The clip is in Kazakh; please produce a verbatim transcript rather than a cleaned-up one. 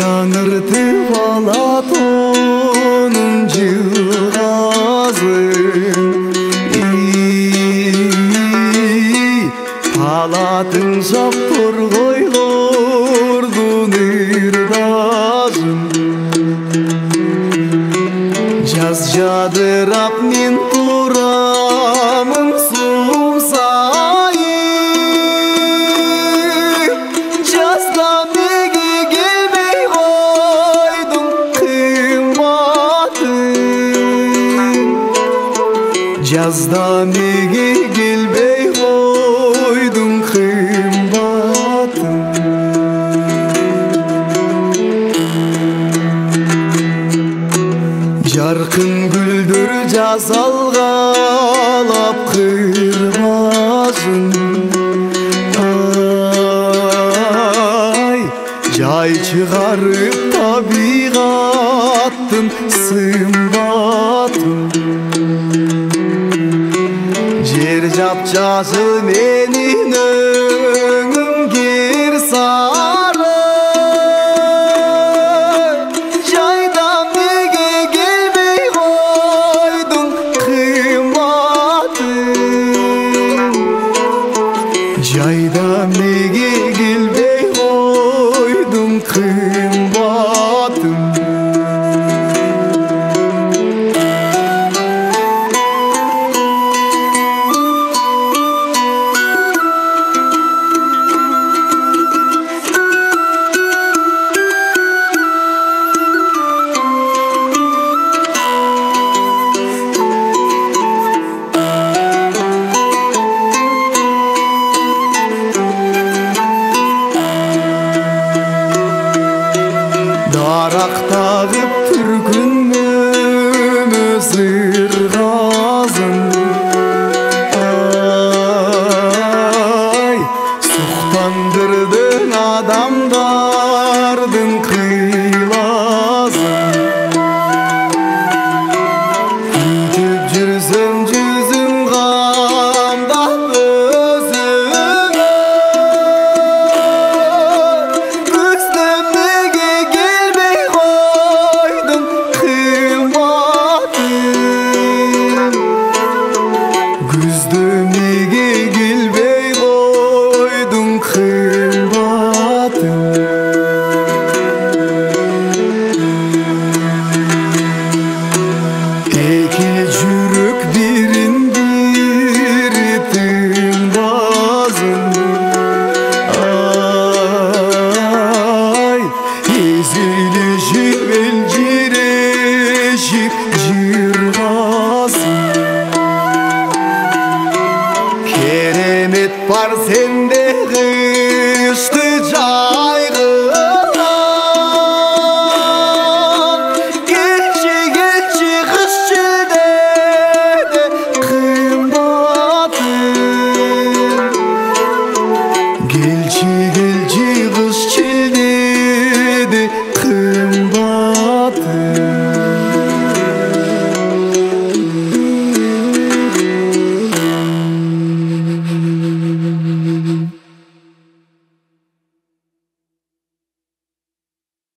жаңыртып алат onun жыгазын. Алатын жап торгойлордун ырдазын. Жаз жадырап мен турамын сум сайып. Жазда неге келбей койдуң кымбатым. Жазда неге келбей койдуң кымбатым. Жаркын гүлдөр жаз алгалап кырбазын. Ай, жай чыгарып табигаттын сымбатын. Жер жапжашыл менин өңүм кер сары. Жайда неге келбей койдуң кымбатым. Жайда неге келбей койдуң кымбатым. Дарак тагып түркүнөмөз ыргазын. Ай, суктандырдың адамдардын кыйлазын. Күтүп жүрсөм жүзүм камдап өзүңө. Күздөм неге келбей койдуң кымбатым. Күздө неге келбей койдуң кымбатым. Эки жүрөк бирин бири тыңбазын. Ай, эзилишип элжирешип жыргазын. Керемет бар сенде кышты жайгылар. Келчи келчи кыш чилдеде кымбатым. Келчи келчи кыш чилдеде